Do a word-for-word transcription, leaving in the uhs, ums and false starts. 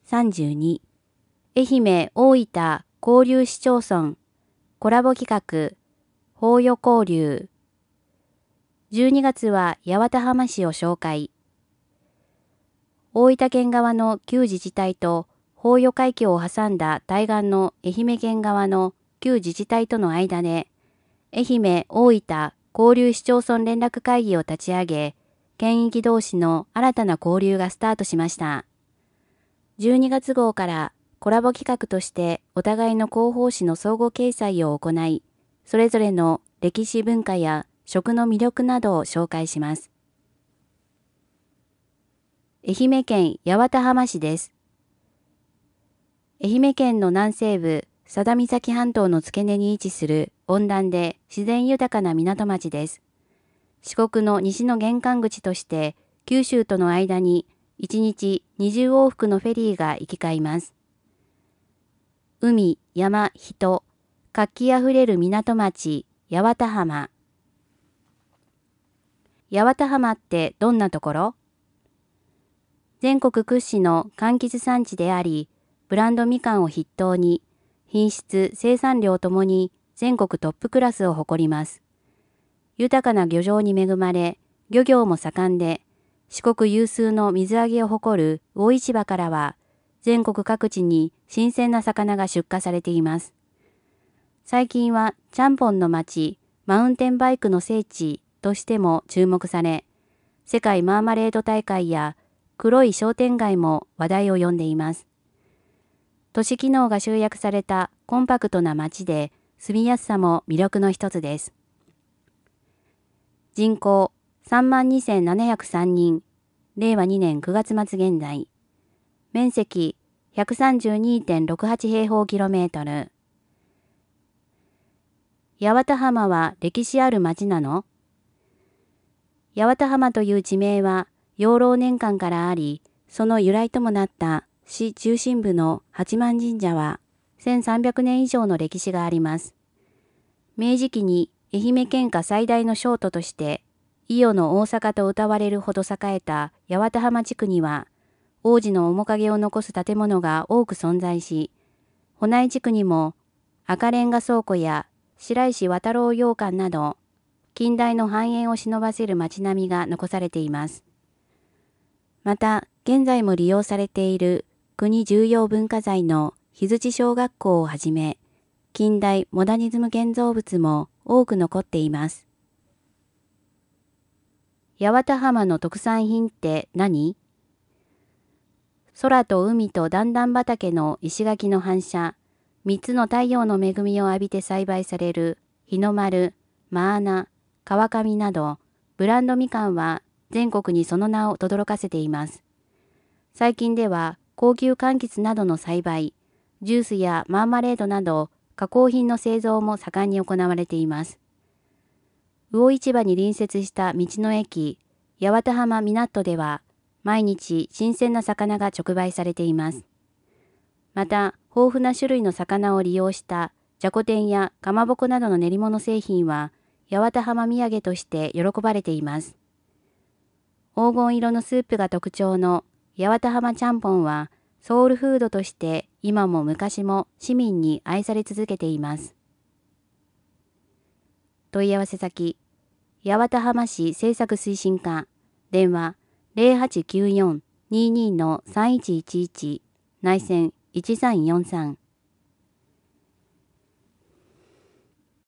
さんじゅうに、愛媛大分交流市町村コラボ企画法予交流。じゅうにがつは八幡浜市を紹介。大分県側の旧自治体と法予海峡を挟んだ対岸の愛媛県側の旧自治体との間で、愛媛大分交流市町村連絡会議を立ち上げ、県域同士の新たな交流がスタートしました。じゅうにがつ号からコラボ企画としてお互いの広報誌の相互掲載を行い、それぞれの歴史文化や食の魅力などを紹介します。愛媛県八幡浜市です。愛媛県の南西部、佐田岬半島の付け根に位置する温暖で自然豊かな港町です。四国の西の玄関口として、九州との間にいちにちにじゅうおうふくのフェリーが行き交います。海、山、人、活気あふれる港町、八幡浜。八幡浜ってどんなところ？全国屈指の柑橘産地であり、ブランドみかんを筆頭に、品質、生産量ともに全国トップクラスを誇ります。豊かな漁場に恵まれ、漁業も盛んで、四国有数の水揚げを誇る魚市場からは、全国各地に新鮮な魚が出荷されています。最近はちゃんぽんの町、マウンテンバイクの聖地としても注目され、世界マーマレード大会や黒い商店街も話題を呼んでいます。都市機能が集約されたコンパクトな町で住みやすさも魅力の一つです。人口さんまんにせんななひゃくさんにん、れいわにねんくがつまつ現在。面積 ひゃくさんじゅうにてんろくはち 平方キロメートル。八幡浜は歴史ある町なの？八幡浜という地名は養老年間からあり、その由来ともなった市中心部の八幡神社はせんさんびゃくねん以上の歴史があります。明治期に愛媛県下最大の商都として、伊予の大阪と謳われるほど栄えた八幡浜地区には、往時の面影を残す建物が多く存在し、保内地区にも赤レンガ倉庫や白石渡郎洋館など、近代の繁栄を忍ばせる街並みが残されています。また、現在も利用されている国重要文化財の日槌小学校をはじめ、近代モダニズム建造物も多く残っています。八幡浜の特産品って何？空と海と段々畑の石垣の反射、三つの太陽の恵みを浴びて栽培される日の丸、マーナ、川上など、ブランドみかんは全国にその名を轟かせています。最近では高級柑橘などの栽培、ジュースやマーマレードなど加工品の製造も盛んに行われています。魚市場に隣接した道の駅、八幡浜港では毎日新鮮な魚が直売されています。また、豊富な種類の魚を利用したじゃこ天やかまぼこなどの練り物製品は八幡浜土産として喜ばれています。黄金色のスープが特徴の八幡浜ちゃんぽんはソウルフードとして今も昔も市民に愛され続けています。問い合わせ先、八幡浜市政策推進課、電話 ゼロはちきゅうよん にーにー さんいちいちいち、内線いちさんよんさん。